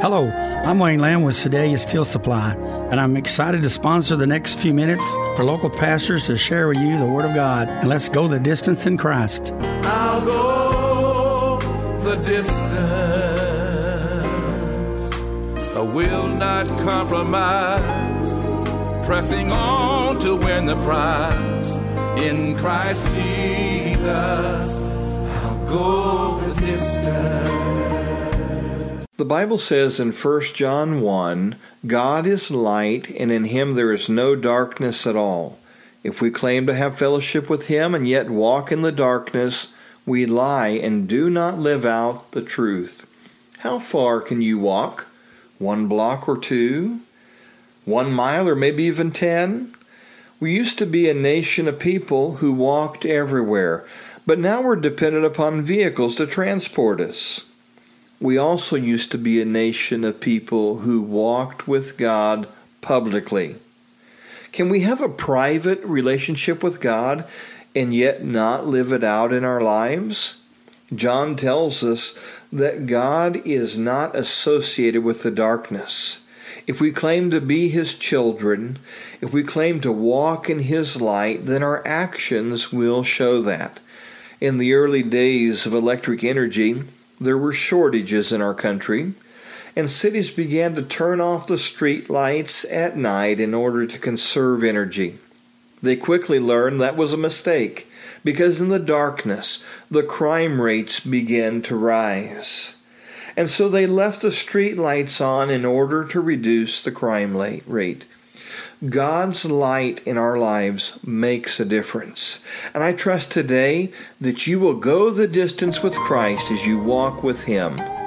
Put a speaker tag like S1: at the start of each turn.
S1: Hello, I'm Wayne Lamb with Sedalia Steel Supply, and I'm excited to sponsor the next few minutes for local pastors to share with you the Word of God. And let's go the distance in Christ.
S2: I'll go the distance. I will not compromise, pressing on to win the prize. In Christ Jesus, I'll go the distance.
S3: The Bible says in 1 John 1, God is light, and in him there is no darkness at all. If we claim to have fellowship with him and yet walk in the darkness, we lie and do not live out the truth. How far can you walk? 1 block or 2? 1 mile or maybe even 10? We used to be a nation of people who walked everywhere, but now we're dependent upon vehicles to transport us. We also used to be a nation of people who walked with God publicly. Can we have a private relationship with God and yet not live it out in our lives? John tells us that God is not associated with the darkness. If we claim to be his children, if we claim to walk in his light, then our actions will show that. In the early days of electric energy, there were shortages in our country, and cities began to turn off the street lights at night in order to conserve energy. They quickly learned that was a mistake, because in the darkness, the crime rates began to rise. And so they left the street lights on in order to reduce the crime rate. God's light in our lives makes a difference. And I trust today that you will go the distance with Christ as you walk with him.